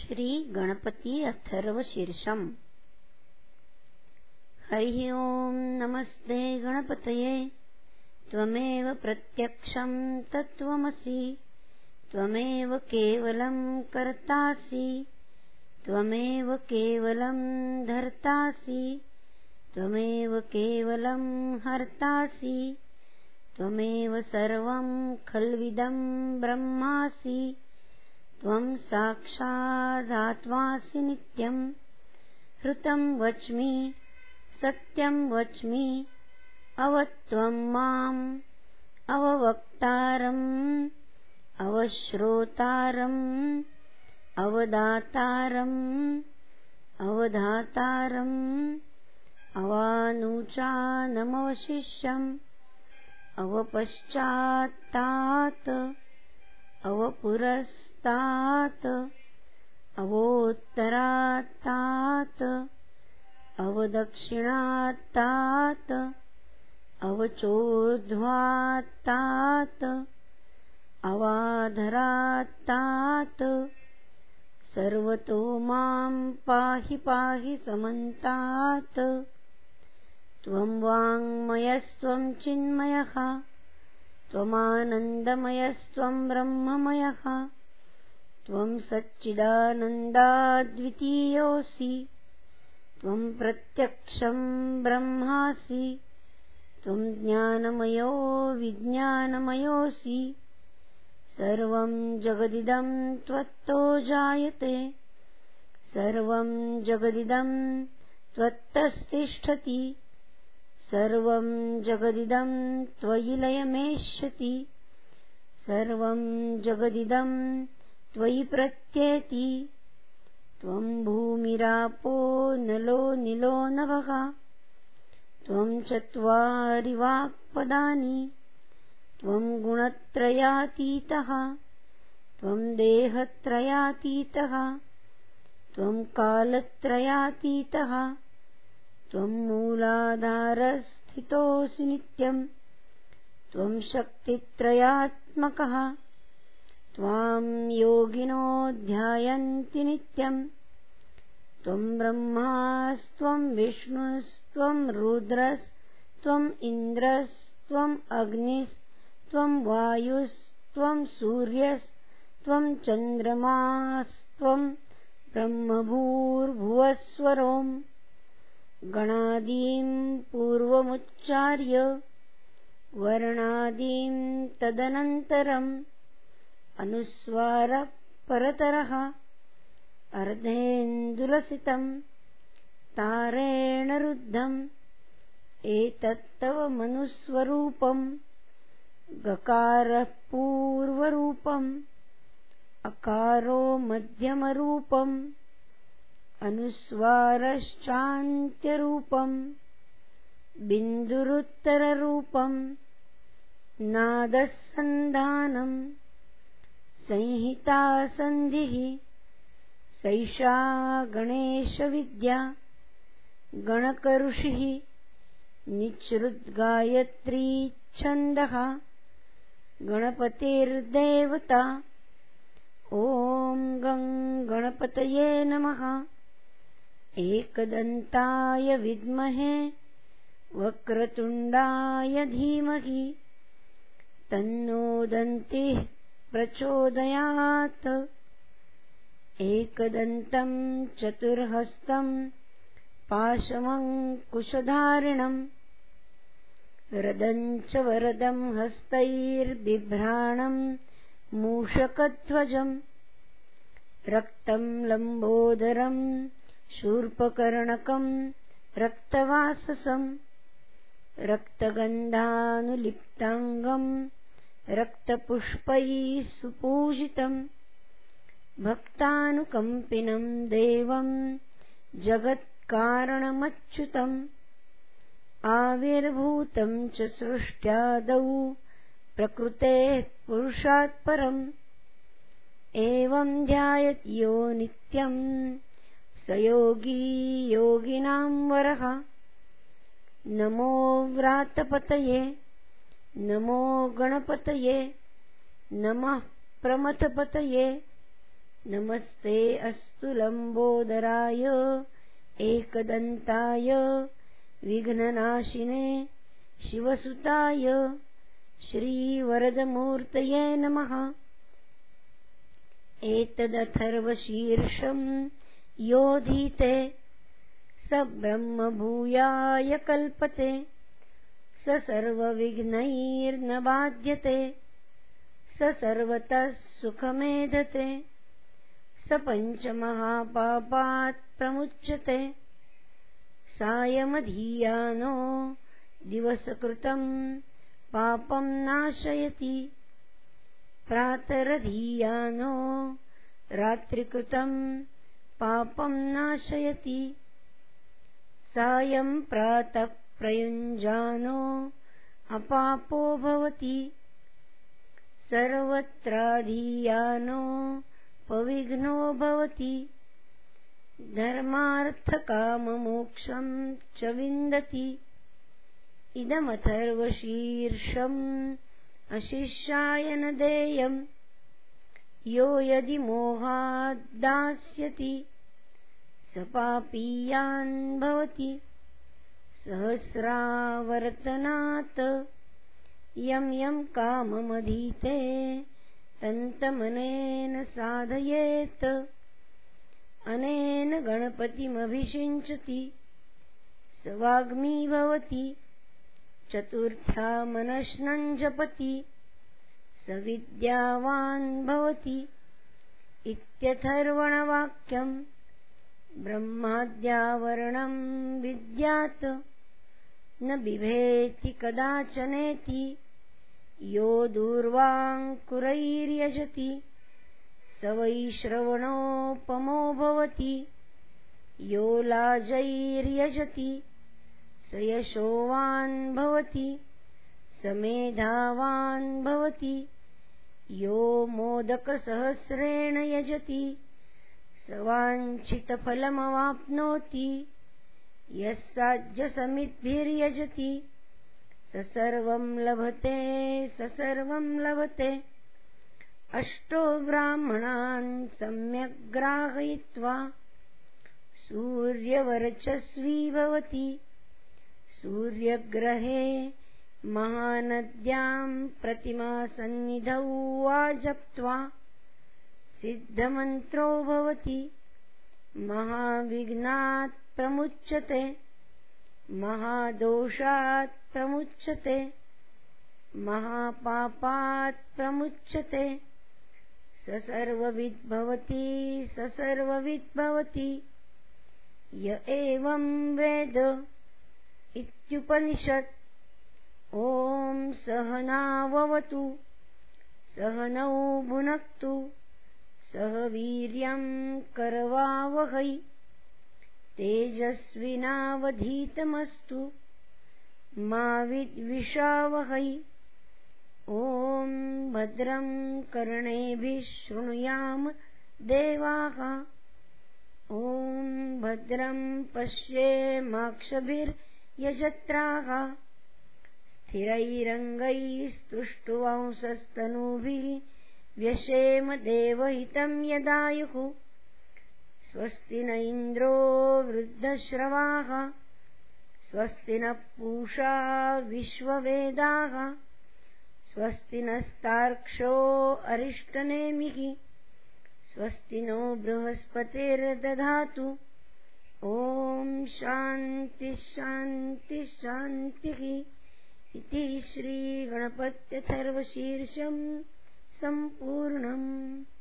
श्री गणपति अथर्वशीर्षम्। हरिः ओं नमस्ते गणपतये। त्वमेव प्रत्यक्षं तत्त्वमसि, त्वमेव केवलं कर्तासि, त्वमेव केवलं धर्तासि, त्वमेव केवलं हर्तासि, त्वमेव सर्वं खल्विदं ब्रह्मासि, त्वं साक्षादात्मासि नित्यं। हृतं वच्मि सत्यं वच्मि, अवत्वं माम् अववक्तारम् अवश्रोतारम् अवदातारम् अवधातारम् अवानुचानमवशिष्यम् अवपश्चात्तात् अवपुरस्तात् अवोत्तरात्तात् अवदक्षिणात्तात् अवचोर्ध्वात्तात् अवाधरात्तात्। सर्वतो मां पाहि पाहि समन्तात्। त्वं वाङ्मयस्त्वं चिन्मयः, त्वमानन्दमयस्त्वं ब्रह्ममयः, त्वं सच्चिदानन्दाद्वितीयोऽसि, त्वं प्रत्यक्षं ब्रह्मासि, त्वं ज्ञानमयो विज्ञानमयोऽसि। सर्वं जगदिदं त्वत्तो जायते, सर्वं जगदिदं त्वत्तस्तिष्ठति, सर्वं जगदिदं त्वयि लयमेष्यति, सर्वं जगदिदं त्वयि प्रत्येति। त्वं भूमिरापो नलो निलो नभः, त्वं चत्वारि वाक्पदानि, त्वं गुणत्रयातीतः, त्वं देहत्रयातीतः, त्वं कालत्रयातीतः, त्वं मूलाधारस्थितोऽसि नित्यं, त्वं शक्तित्रयात्मकः। त्वां योगिनो ध्यायन्ति नित्यं, त्वं ब्रह्मास्त्वं विष्णुस्त्वं रुद्रस्त्वं इन्द्रस्त्वं अग्निस्त्वं वायुस्त्वं सूर्यस्त्वं चन्द्रमास्त्वं ब्रह्मभूर्भुवस्वरों। गणादीं पूर्वमुच्चार्य वर्णादीं तदनन्तरम् अनुस्वारः परतरः अर्धेन्दुलसितं तारेण रुद्धम्। एतत्तव मनुस्वरूपम् गकारः पूर्वरूपम्, अकारो मध्यमरूपम्, अनुस्वारश्चान्त्यरूपम्, बिन्दुरुत्तररूपम्, नादः सन्धानम्, संहिता सन्धिः। सैषा गणेशविद्या गणकऋषिः निःसृद्गायत्री छन्दः गणपतिर्देवता। ॐ गं गणपतये नमः। एकदन्ताय विद्महे वक्रतुण्डाय धीमहि, तन्नो दन्तिः प्रचोदयात्। एकदन्तं चतुर्हस्तं पाशमङ्कुशधारिणं, रदं च वरदं हस्तैर्बिभ्राणं मूषकध्वजं, रक्तं लम्बोदरं शूर्पकर्णकं रक्तवाससं, रक्तगन्धानुलिप्ताङ्गं रक्तपुष्पैः सुपूजितं, भक्तानुकम्पिनं देवं जगत्कारणमच्युतम्। आविर्भूतं च सृष्ट्यादौ प्रकृतेः पुरुषात् परम्, एवं ध्यायति यो नित्यं स योगी योगिनां वरः। नमो व्रातपतये, नमो गणपतये, नमः प्रमथपतये, नमस्ते अस्तु लंबोदराय एकदन्ताय विघ्ननाशिने शिवसुताय श्रीवरदमूर्तये नमः। एतदथर्वशीर्षं योधीते स ब्रह्मभूयाय कल्पते, स सर्वविघ्नैर्न बाध्यते, स सर्वतः सुखमेधते, स पञ्चमहापापात् प्रमुच्यते। सायमधीयानो दिवसकृतं पापं नाशयति, प्रातरधीयानो रात्रिकृतं पापं नाशयति। सायं प्रातः प्रयुञ्जानो अपापो भवति, सर्वत्राधीयानो पविघ्नो भवति। धर्मार्थकाममोक्षं च विन्दति। इदमथर्वशीर्षम् अशिष्याय न देयम्, यो यदि मोहात् दास्यति स पापीयान् भवति। सहस्रावर्तनात् यं यं काममधीते तन्तमनेन साधयेत्, अनेन गणपतिमभिषिञ्चति स वाग्मी भवति। चतुर्थ्या मनश्नं जपति स विद्यावान् भवति। इत्यथर्वणवाक्यम्। ब्रह्माद्यावरणं विद्यात् न बिभेति कदाचनेति, यो दूर्वाङ्कुरैर्यजति स वै श्रवणोपमो भवति। यो लाजैर्यजति स यशोवान् भवति, स मेधावान् भवति। यो मोदकसहस्रेण यजति स वाञ्छितफलमवाप्नोति। यः साध्यसमिद्भिर्यजति स सर्वं लभते, स सर्वं लभते। अष्टो ब्राह्मणान् सम्यक् ग्राहयित्वा सूर्यवर्चस्वी भवति। सूर्यग्रहे महानद्यां प्रतिमासन्निधौ वा जप्त्वा सिद्धमन्त्रो भवति। महाविघ्नात् प्रमुच्यते, महादोषात् प्रमुच्यते, महापापात् प्रमुच्यते। स सर्वविद् भवति, स सर्वविद् भवति। य एवं वेद इत्युपनिषत्। ॐ सहनाववतु सहनौ भुनक्तु सह वीर्यं करवावहै, तेजस्विनावधीतमस्तु मा विद्विषावहै। ॐ भद्रं कर्णेभिः शृणुयाम देवाः। ॐ भद्रं पश्येमाक्षभिर्यजत्राः। स्थिरैरङ्गैस्तुष्टुवांसस्तनूभिः व्यशेम देवहितं यदायुः। स्वस्ति न इन्द्रो वृद्धश्रवाः, स्वस्ति नः पूषा विश्ववेदाः, स्वस्ति नस्तार्क्ष्यो अरिष्टनेमिः, स्वस्ति नो बृहस्पतिर्दधातु। ॐ शान्ति शान्ति शान्तिः। इति श्रीगणपत्यथर्वशीर्षं सम्पूर्णम्।